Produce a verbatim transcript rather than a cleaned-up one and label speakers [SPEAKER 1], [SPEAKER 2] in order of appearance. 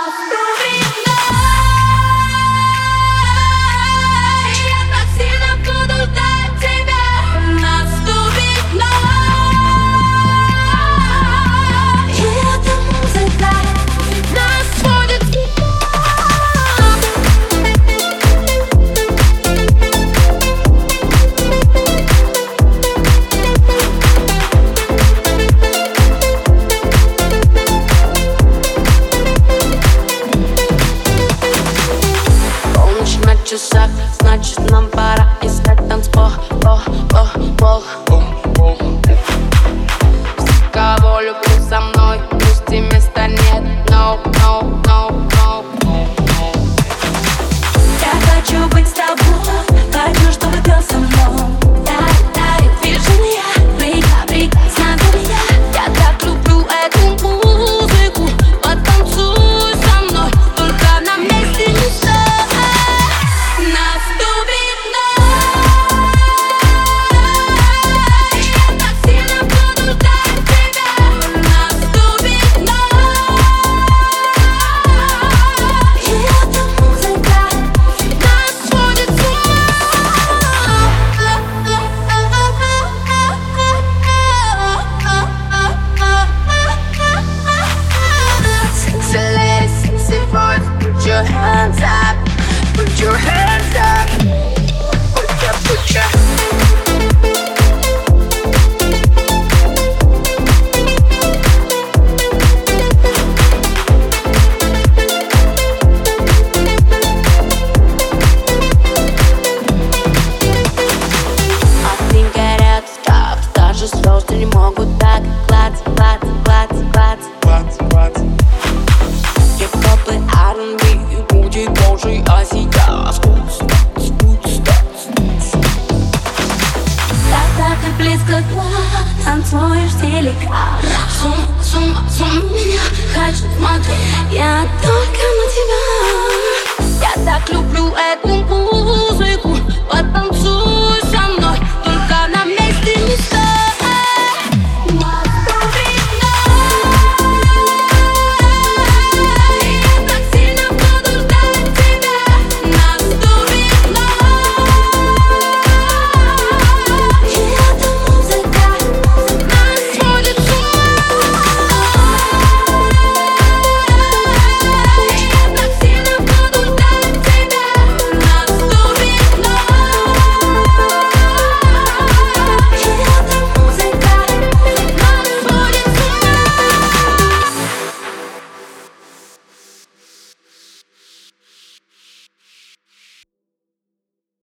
[SPEAKER 1] Значит, нам пора искать танцпол, пол, пол, пол. Кого люблю со мной, пусть и места нет. No, no, no, no, no, no.
[SPEAKER 2] Я хочу быть с тобой, хочу, чтобы пел со мной. Я дарю движения, прыгай, прыгай, знакомия. Я так люблю эту музыку, потанцуй со мной, только на месте не стой. Наступит ночь, я так сильно буду ждать тебя. Наступит ночь, и эта музыка нас сводит с ума.
[SPEAKER 1] Sexy ladies, sexy boys, put your hands up, put your hands up, put your, put your. Огни горят, стоп, даже звезды не могут так клац, клац, клац, клац, клац, клац. Хип-хоп и ар энд би будет позже, а сейчас
[SPEAKER 2] Когда ты близко к нам, танцуешь деликатно. С ума, с ума, с ума меня хочу смотреть. Я только на тебя. Я так люблю эту музыку, потанцуй.